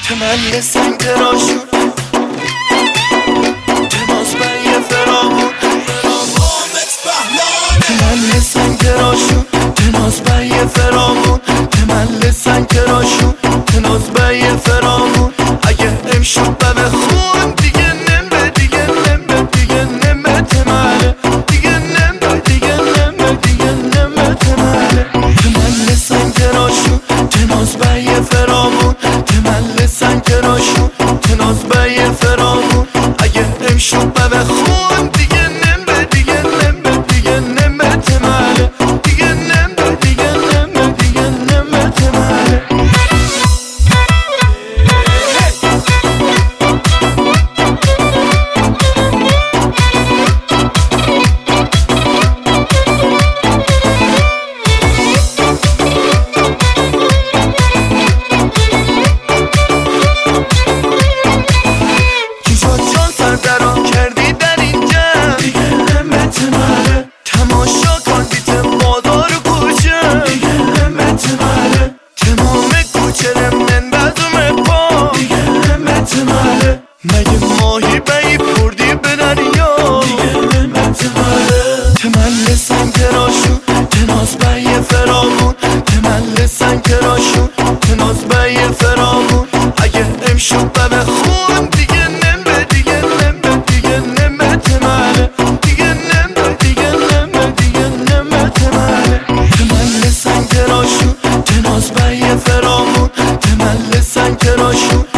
تملي سنگراشون تناز بی فرامون تملي سنگراشون تناز بی فرامون تملي سنگراشون تناز بی فرامون اگه امشب به خون دیگه نمه دیگه نمه دیگه نمه تمله دیگه نمه دیگه نمه دیگه نمه تمله تملي سنگراشون تناز بی فرامون تملي سنگراشون تناز بی فرامون اگه امشب به خون دیگه نمه دیگه نمه دیگه نمه تمله دیگه نمه دیگه نمه دیگه نمه تمله مگه ماهی بی پردی به دریا دیگه نمت ماله تملي سنگراشون تناز بی فرامون تملي سنگراشون تناز بی فرامون اگه امشب به خون دیگه نمه دیگه نمه دیگه نمه تمله دیگه نمه دیگه نمه دیگه نمه تمله تملي سنگراشون تناز بی فرامون تملي سنگراشون